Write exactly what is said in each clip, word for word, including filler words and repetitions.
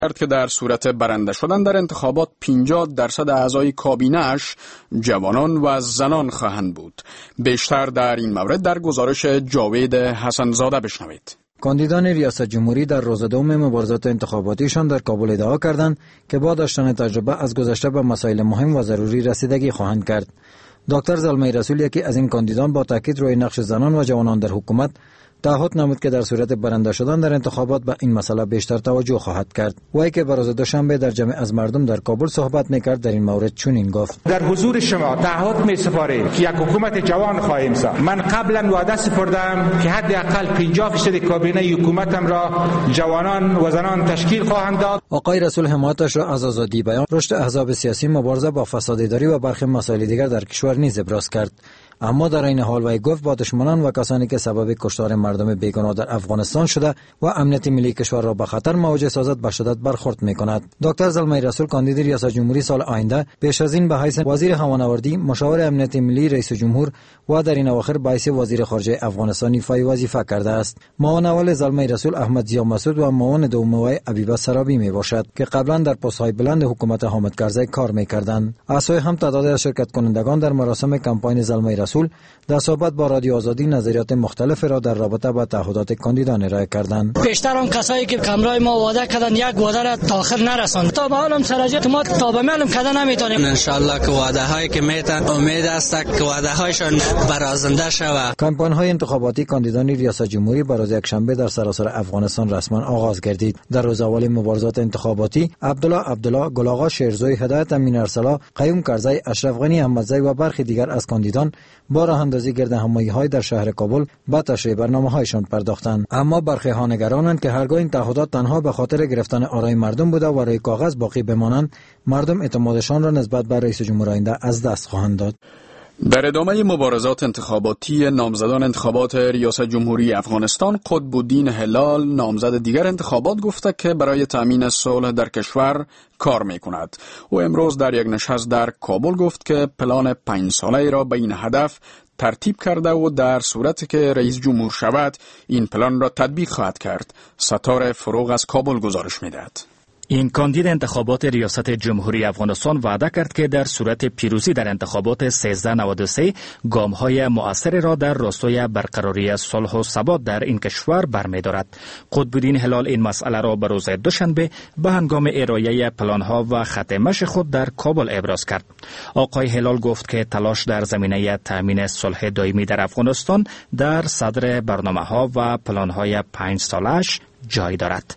کرد که در صورت برنده شدن در انتخابات پنجاه درصد اعضای کابینه‌اش جوانان و زنان خواهند بود. بیشتر در این مورد در گزارش جاوید حسن‌زاده بشنوید. کاندیدان ریاست جمهوری در روز دوم مبارزات انتخاباتیشان در کابل ادعا کردند که با داشتن تجربه از گذشته به مسائل مهم و ضروری رسیدگی خواهند کرد. دکتر زلمه رسول یکی از این کاندیدان با تاکید روی نقش زنان و جوانان در حکومت تعهد نمود که در صورت برنده شدن در انتخابات به این مسئله بیشتر توجه خواهد کرد. وی که روز دوشنبه در جمع از مردم در کابل صحبت میکرد در این مورد چنین گفت: در حضور شما تعهد می‌سپاریم که یک حکومت جوان خواهیم ساخت. من قبلا وعده سپردم که حداقل پنجاه درصد کابینه حکومتم را جوانان و زنان تشکیل خواهند داد. آقای رسول حمایتش را از آزادی بیان، رشد احزاب سیاسی، مبارزه با فساد اداری و برخی مسائل دیگر در کشور نیز ابراز کرد. اما در این حال وی گفت با دشمنان و کسانی که سبب کشتار مردم بیگناه در افغانستان شده و امنیت ملی کشور را به خطر مواجه سازد به شدت برخورد می‌کند. دکتر زلمه رسول کاندید ریاست جمهوری سال آینده پیش از این به حیث وزیر هوانوردی، مشاور امنیت ملی رئیس جمهور و در این اواخر به حیث وزیر خارجه افغانستان ایفای وظیفه کرده است. معاون اول زلمه رسول احمد ضیا مسعود و معاون دوم وی عبیبه سرابی میباشد که قبلا در پست‌های بلند حکومت حامد کرزی کار می‌کردند. اسای هم تعداد از شرکت کنندگان در مراسم کمپاین زلمه رسول در صحبت با رادیو آزادی نظریات مختلف را در رابطه با تعهدات کاندیدان ارائه کردند. بیشتر اون کسایی که کمرای ما وعده کردن یک وعده را تا آخر نرساند. تا به حالم سراجت ما تا به معلوم کردن نمیتونیم. ان شاء الله که وعده هایی که میتن امید است که وعده هایشان برآورده شود. کمپاین های انتخاباتی کاندیدان ریاست جمهوری بر روز یکشنبه در سراسر افغانستان رسما آغاز گردید. در روز اول مبارزات انتخاباتی عبدالله عبدالله، گل‌آقا شیرزوی، هدایت امین ارسلا، قیوم کرزی، اشرف غنی احمدزی و برخی دیگر از کاندیدان با راه اندازی گرد همایی‌های در شهر کابل با تشریح برنامه‌هایشان پرداختند. اما برخی ها نگرانند که هرگاه این تعهدات تنها به خاطر گرفتن آرای مردم بوده و روی کاغذ باقی بمانند، مردم اعتمادشان را نسبت به رئیس جمهور آینده از دست خواهند داد. در ادامه مبارزات انتخاباتی نامزدان انتخابات ریاست جمهوری افغانستان، قطب‌الدین هلال نامزد دیگر انتخابات گفته که برای تامین صلح در کشور کار می‌کند. او امروز در یک نشست در کابل گفت که پلان پنج ساله را به این هدف ترتیب کرده و در صورتی که رئیس جمهور شود این پلان را تطبیق خواهد کرد. ستاره فروغ از کابل گزارش می‌دهد. این کاندید انتخابات ریاست جمهوری افغانستان وعده کرد که در صورت پیروزی در انتخابات سیزده نود و سه گام‌های مؤثر را در راستای برقراری صلح و ثبات در این کشور برمی‌دارد. قطب‌الدین هلال این مسئله را به روز دوشنبه به هنگام ارائه پلان‌ها و خط مشی خود در کابل ابراز کرد. آقای هلال گفت که تلاش در زمینه تامین صلح دائمی در افغانستان در صدر برنامه‌ها و پلان‌های پنج ساله‌اش جای دارد.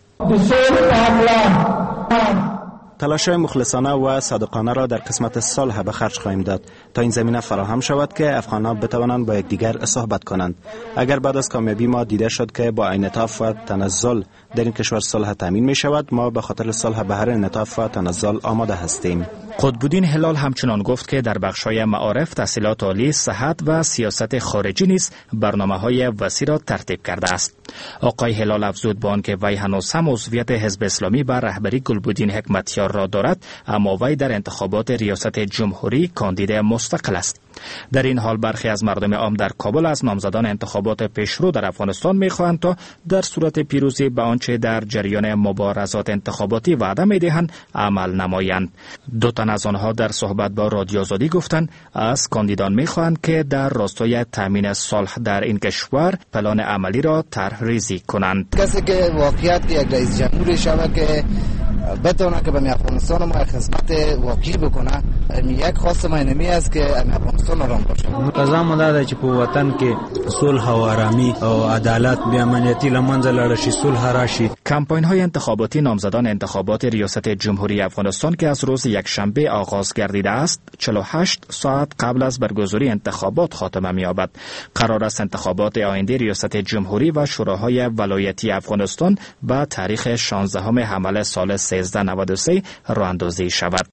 تلاش‌های مخلصانه و صادقانه را در قسمت صلح به خرج خواهیم داد تا این زمینه فراهم شود که افغان‌ها بتوانند با یکدیگر صحبت کنند. اگر بعد از کامیابی ما دیده شد که با انعطاف و تنزل در این کشور صلح تامین می شود، ما به خاطر صلح به هر انعطاف و تنزل آماده هستیم. قطب‌الدین هلال همچنان گفت که در بخش‌های معارف، تحصیلات عالی، صحت و سیاست خارجی نیز برنامه‌های وسیع را ترتیب کرده است. آقای هلال افزود به آنکه وی هنوز هم عضویت حزب اسلامی بر رهبری گلبدین حکمتیار را دارد، اما وی در انتخابات ریاست جمهوری کاندید مستقل است. در این حال برخی از مردم عام در کابل از نامزدان انتخابات پیشرو در افغانستان می‌خواهند تا در صورت پیروزی به آنچه در جریان مبارزات انتخاباتی وعده می‌دهند عمل نمایند. دو تن از آنها در صحبت با رادیو آزادی گفتند از کاندیدان می‌خواهند که در راستای تامین صلح در این کشور پلان عملی را طرح ریزی کنند. کسی که واقعیت یک رئیس جمهور شود که بتونه که به افغانستان ما خدمت واقعی بکنه، یک خواست ما اینمی است که افغانستان آرام باشه. قضا مدار چې په وطن کې صلح و آرامی او عدالت بیا امنیتی لمنځه لاړ شي، صلح راشي. کمپاین های انتخاباتی نامزدان انتخابات ریاست جمهوری افغانستان که از روز یکشنبه آغاز گردیده است، چهل و هشت ساعت قبل از برگزاری انتخابات خاتمه می‌یابد. قرار است انتخابات آینده ریاست جمهوری و شوراهای ولایتی افغانستان به تاریخ شانزدهم حمل سال سیزده نود و سه راه اندازی شود.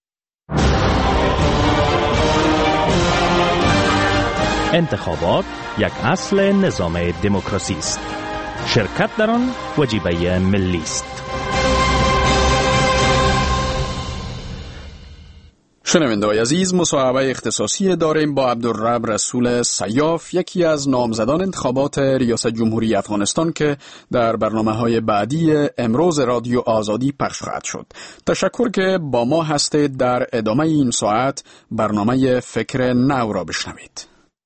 انتخابات یک اصل نظام دموکراسی است. شرکت در آن وجیبه ملی است. شنونده‌های عزیز، مصاحبه اختصاصی داریم با عبدالرب رسول سیاف، یکی از نامزدان انتخابات ریاست جمهوری افغانستان که در برنامه‌های بعدی امروز رادیو آزادی پخش خواهد شد. تشکر که با ما هستید. در ادامه این ساعت برنامه فکر نو را بشنوید.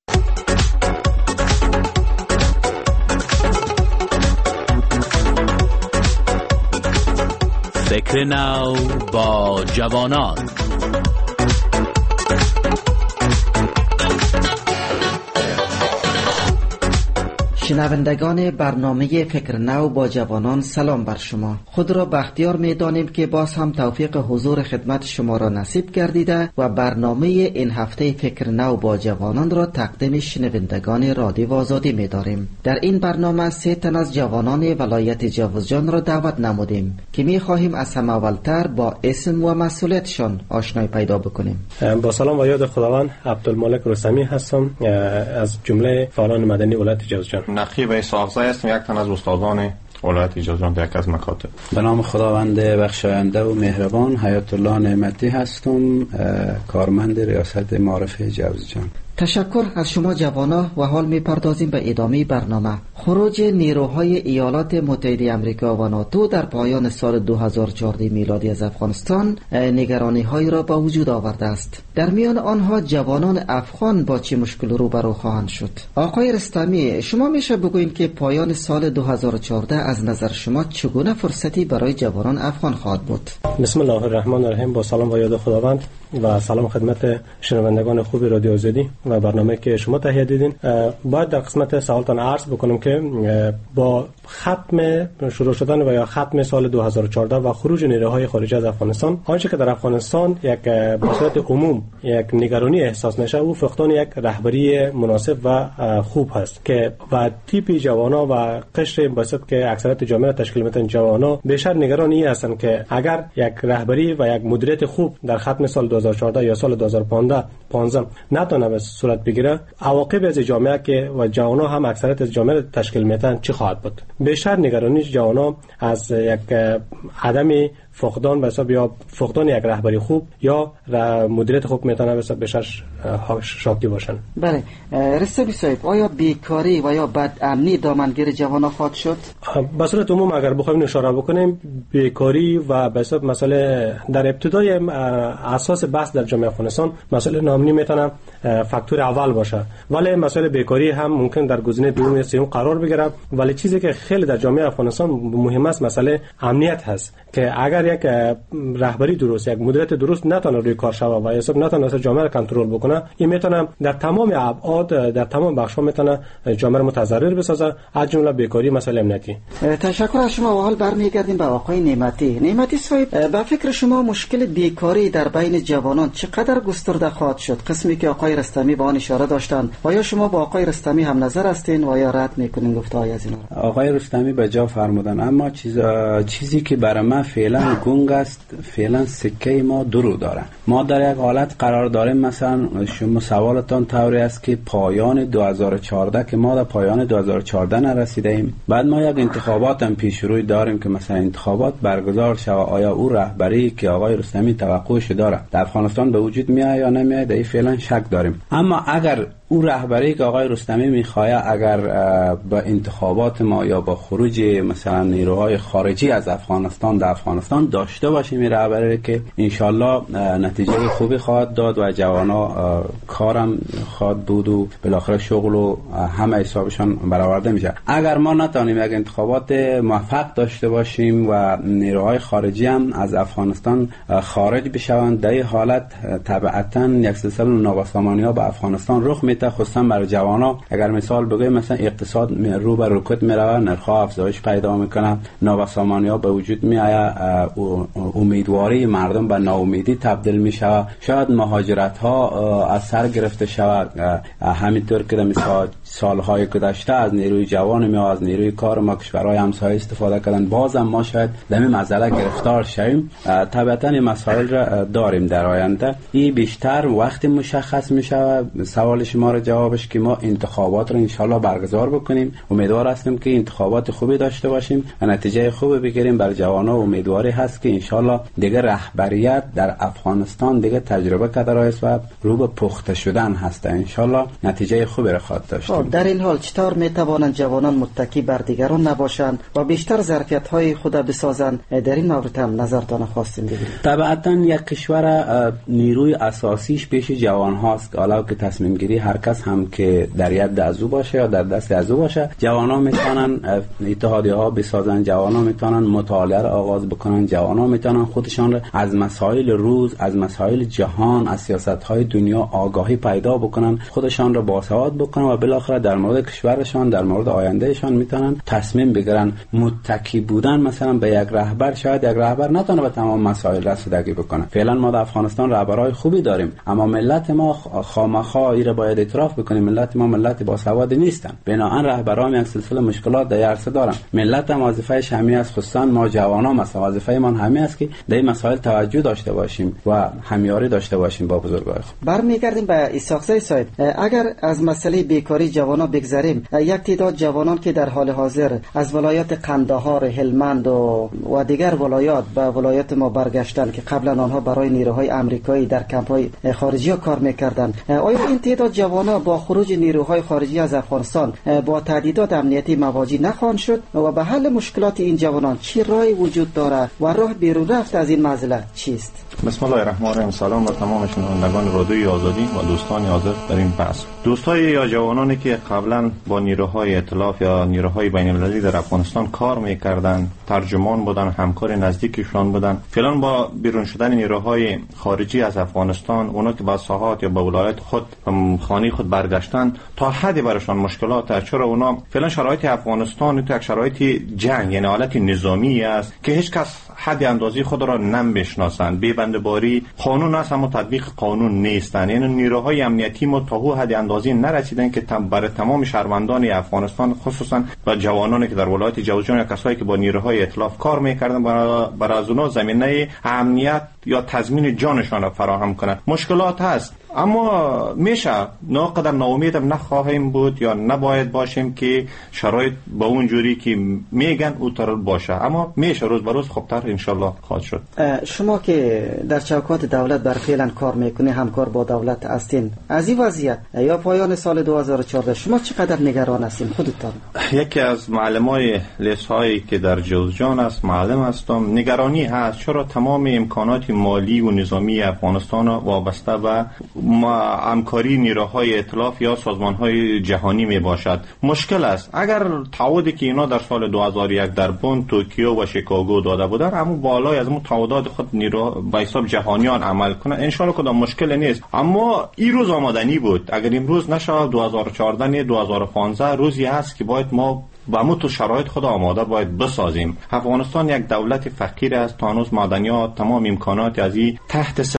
فکر نو با جوانان. شنوندگان برنامه فکر نو با جوانان، سلام بر شما. خود را بختیار می دانیم که باز هم توفیق حضور خدمت شما را نصیب گردیده و برنامه این هفته فکر نو با جوانان را تقدیم شنوندگان رادیو آزادی می داریم. در این برنامه سه تن از جوانان ولایت جوزجان را دعوت نمودیم که می خواهیم از همه اولتر با اسم و مسئولیتشان آشنایی پیدا بکنیم. با سلام و یاد خداوند، عبدالمالک رستمی هستم از جمله فعالان مدنی ولایت جوزجان. نقیب اسحاقزی هستم، یک تن از استادان ولایت جوزجان در یک از مکاتب. به نام خداوند بخشاینده و مهربان، حیات الله نعمتی هستم، کارمند ریاست معارف جوزجان. تشکر از شما جوانا و حال می پردازیم به ادامه برنامه. خروج نیروهای ایالات متحده آمریکا و ناتو در پایان سال دو هزار و چهارده میلادی از افغانستان نگرانی هایی را با وجود آورده است. در میان آنها جوانان افغان با چه مشکل روبرو خواهند شد؟ آقای رستمی، شما میشه بگویید که پایان سال دو هزار و چهارده از نظر شما چگونه فرصتی برای جوانان افغان خواهد بود؟ بسم الله الرحمن الرحیم. با سلام و یاد خداوند و سلام خدمت شنوندگان خوب رادیو آزادی و برنامه که شما تهیه دیدین. باید در قسمت سوالتان عرض بکنم که با ختم شروع شدن و یا ختم سال دو هزار و چهارده و خروج نیروهای خارجی از افغانستان، آنچه که در افغانستان یک به صورت عموم یک نگرانی احساس میشه او فقدان یک رهبری مناسب و خوب هست که و تیپی جوانا و قشر بسیط که اکثریت جامعه تشکیل میدن جوانا بیشتر نگران این هستند که اگر یک رهبری و یک مدیریت خوب در ختم سال دو هزار و چهارده یا سال دو هزار و پانزده نتونه به صورت بگیره، عواقب از جامعه که و جوانا هم اکثریت از جامعه تشکیل میدن چی خواهد بود؟ بیشتر نگرانی جوانا از یک عدم فقدان و حساب یا فقدان یک رهبری خوب یا مدیریت خوب میتونه به حساب بیشتر شاکی باشن. بله رستمی صاحب، آیا بیکاری و یا بدامنی دامنگیر جوانا خواهد شد؟ به صورت عموم اگر بخوایم اشاره بکنیم، بیکاری و به حساب مسئله در ابتدای اساس بحث در جامعه افغانستان مسئله نامنی میتونه فاکتور اول باشه، ولی مسئله بیکاری هم ممکن در گزینه دوم یا سوم قرار بگیره. ولی چیزی که خیلی در جامعه افغانستان مهم است مسئله امنیت هست که اگر یک رهبری درست، یک مدیریت درست نتونه روی کار شود و حساب نتونه جامعه را کنترل بکنه، این میتونه در تمام ابعاد در تمام بخش‌ها میتونه جامعه را متضرر بسازه، از جمله بیکاری، مسئله امنیتی. تشکر از شما. و حال برمیگردیم به آقای نعمتی. نعمتی صاحب، به فکر شما مشکل بیکاری در بین جوانان چقدر گسترده خواهد شد؟ قسمی که آقای رستمی به آن اشاره داشتند، و یا شما با آقای رستمی هم نظر هستین و یا رد میکنین گفته‌های از اینا؟ آقای رستمی به جا فرمودن، اما چیز چیزی که برای من فعلا گنگ است، فعلا سکه ما درو داره. ما در یک حالت قرار داریم، مثلا شما سوالتان طوری است که پایان دو هزار و چهارده که ما در پایان دو هزار و چهارده نرسیده ایم، بعد ما یک انتخابات هم پیش روی داریم که مثلا انتخابات برگزار شود، آیا او رهبری که آقای رستمی توقعش داره در افغانستان به وجود میاد یا نمیاد، این فعلا شک داریم. اما اگر او رهبری که آقای رستمی میخواد اگر با انتخابات ما یا با خروج مثلا نیروهای خارجی از افغانستان در افغانستان داشته باشیم این رهبری که انشالله نتیجه خوبی خواهد داد و جوانا کارم خواهد بود و بالاخره شغل و همه حسابشان برآورده میشه. اگر ما نتونیم یک انتخابات موفق داشته باشیم و نیروهای خارجی هم از افغانستان خارج بشوند، در این حالت طبعا یک سلسله نابسامانی‌ها به افغانستان رخ میده، خصوصا برای جوانا. اگر مثال بگویم مثلا اقتصاد رو به رکود میره، نرخ‌ها افزایش پیدا میکنه، نابسامانی‌ها به وجود میآید، امیدواری مردم به ناامیدی تبدیل میشه، شاید مهاجرت‌ها از سر گرفته شود. همینطور که مثلا سالهای گذشته از نیروی جوان ما از نیروی کار ما کشورهای همسایه استفاده کردن، بازم ما شاید در این مسئله گرفتار شویم. طبعا این مسائل را داریم در آینده. این بیشتر وقتی مشخص میشه. سوال شما ما را جوابش که ما انتخابات را انشالله برگزار بکنیم. امیدوار هستیم که انتخابات خوبی داشته باشیم و نتیجه خوبی بگیریم. بر جوانان امیدواری هست که انشالله دیگه رهبریت در افغانستان دیگه تجربه کرده است و رو به پخته شدن هست. انشالله نتیجه خوبی را خواهد داشت. در این حال چطور میتوانند جوانان متکی بر دیگران نباشند و بیشتر ظرفیت های خود بسازند؟ در این مورد هم نظرتان خواستیم بگیرید. طبعا یک کشور نیروی اساسیش پیش جوان هاست. حالا که تصمیم گیری هر کس هم که در ید ازو باشه یا در دست ازو باشه، جوانان میتونن اتحادیه ها بسازن، جوانان میتونن مطالعه را آغاز بکنن، جوانان میتونن خودشان را از مسائل روز، از مسائل جهان، از سیاست های دنیا آگاهی پیدا بکنن، خودشان را باسواد بکنن و بالاخره در مورد کشورشان، در مورد آیندهشان میتونن تصمیم بگیرن. متکی بودن مثلا به یک رهبر، شاید یک رهبر نتونه به تمام مسائل رسیدگی بکنه. فعلا ما در افغانستان رهبرای خوبی داریم، اما ملت ما خامخا ایره باید اعتراف بکنیم، ملت ما ملت باسواد نیستن. بنابراین رهبران یک سلسله مشکلات در عرصه دارن. ملت هم وظیفه‌اش همین است، خصوصا ما جوانان مثلا وظیفه ما همین است که در این مسائل توجه داشته باشیم و همیاری داشته باشیم با بزرگای خود. برمیگردیم به اسحاق صاحب. اگر از مسئله بیکاری جوانان بگذریم، یک تعداد جوانان که در حال حاضر از ولایت قندهار، هلمند و, و دیگر ولایات به ولایت ما برگشتن که قبلا آنها برای نیروهای آمریکایی در کمپ‌های خارجی ها کار می‌کردند، آیا این تعداد جوانان با خروج نیروهای خارجی از افغانستان با تهدیدات امنیتی مواجه نخواهند شد و به حل مشکلات این جوانان چی راهی وجود دارد و راه بیرون رفت از این معضله چیست؟ بسم الله الرحمن الرحیم. سلام به تمام شنوندگان رادیوی آزادی و دوستان حاضر در این بحث. دوستای یا جوانانی که قبلا با نیروهای ائتلاف یا نیروهای بین المللی در افغانستان کار می‌کردند، ترجمان بودن، همکار نزدیکشان بودن، فعلا با بیرون شدن نیروهای خارجی از افغانستان، اونا که با ساحات یا با ولایت خود خانه خود برگشتن، تا حدی براشون مشکلات است. چرا اونا فعلا شرایط افغانستان تو یک شرایط جنگ، یعنی حالت نظامی است که هیچ کس حد اندازی خود را نمی‌شناسند. بی‌بنده‌باری قانون است اما تطبیق قانون نیستند. یعنی نیروهای امنیتی ما تا حد اندازی نرسیدن که برای تمام شهروندان افغانستان، خصوصا و جوانانی که در ولایت جوزجان یا کسایی که با نیروهای ائتلاف کار می‌کردن، برای از اونها زمینه امنیت یا تضمین جانشان را فراهم کنند. مشکلات هست اما میشه ناقدر ناامیدم نخواهیم بود یا نباید باشیم که شرایط با اون جوری که میگن اوتر باشه، اما میشه روز به روز خوبتر انشالله خواهد شد. شما که در چوکات دولت بر فعلا کار میکنی، همکار با دولت هستین، از این وضعیت یا پایان سال دو هزار و چهارده شما چقدر نگران هستین خودتان؟ یکی از معلمای لیسهایی که در جوزجان است معلم هستم، نگرانی هست. چرا تمام امکانات مالی و نظامی افغانستان وابسته به همکاری نیروهای ائتلاف یا سازمان‌های جهانی می باشد. مشکل است. اگر تعهدی که اینا در سال دو هزار و یک در بن، توکیو و شیکاگو داده بودن، اما بالای از اون تعهدات خود نیرو به حساب جهانیان عمل کنه، ان شاء الله کدام مشکل نیست. اما این روز آمدنی بود. اگر امروز نشه، دو هزار و چهارده دو هزار و پانزده روزی هست که باید ما با ما تو شرایط خود آماده باید بسازیم. افغانستان یک دولت فقیر است، تا هنوز معدنیات تمام امکانات از این تحت